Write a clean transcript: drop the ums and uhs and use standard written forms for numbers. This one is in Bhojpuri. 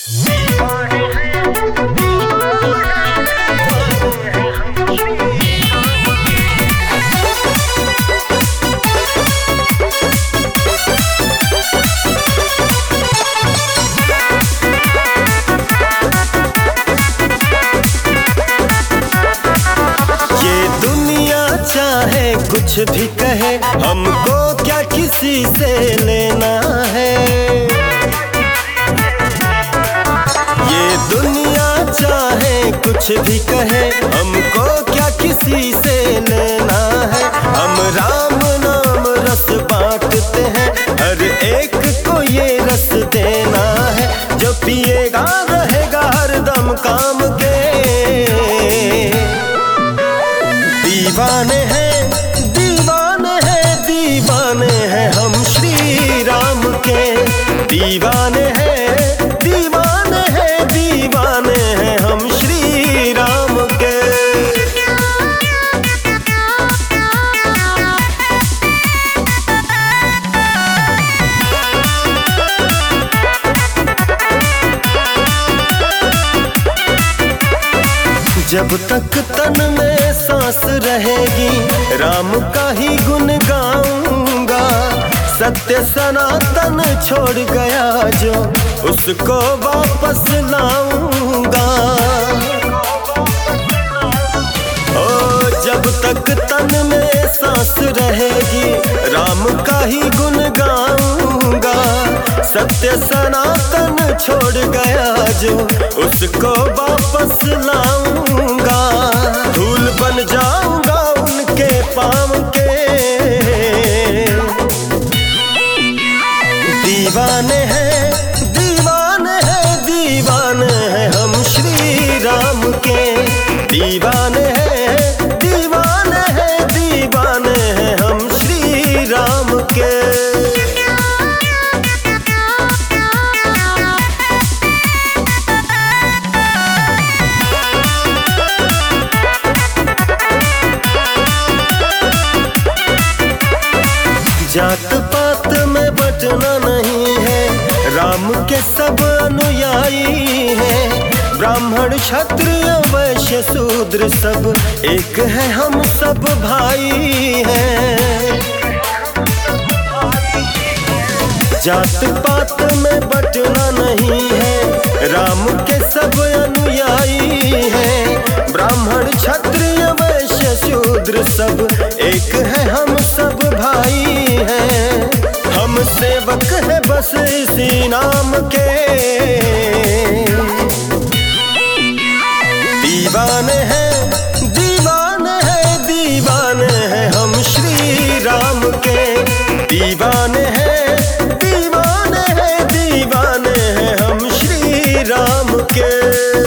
कुछ भी कहे हमको क्या किसी से लेना है। ये दुनिया चाहे कुछ भी कहे हमको क्या किसी से लेना है। हम राम नाम रस बांटते हैं, हर एक को ये रस देना है। जो पिएगा रहेगा हरदम काम के। दीवाने हैं हम श्री राम के। दीवाने हैं दीवाने हैं दीवाने हैं हम श्री राम के। जब तक तन में सांस रहेगी राम का ही गुण गाऊंगा। सत्य सनातन छोड़ गया जो उसको वापस लाऊंगा। ओ जब तक तन में सांस रहेगी राम का ही गुण गाऊंगा। सत्य सनातन छोड़ गया जो उसको वापस लाऊंगा। धूल बन जाऊंगा उनके पाँव के। दीवाने हैं दीवाने हैं दीवाने हैं हम श्री राम के। दीवाने हैं दीवाने हैं दीवाने हैं हम श्री राम के। जात पात में बटना नहीं है, राम के सब अनुयायी हैं। ब्राह्मण क्षत्रिय वैश्य शूद्र सब एक है, हम सब भाई हैं। जात पात में बटना नहीं है, राम के सब अनुयायी हैं। ब्राह्मण क्षत्रिय वैश्य शूद्र सब एक है, हम सब भाई हैं। हम सेवक है बस इसी नाम के। दीवाने हैं दीवाने हैं दीवाने हैं हम श्री राम के। दीवाने हैं दीवाने हैं दीवाने हैं हम श्री राम के।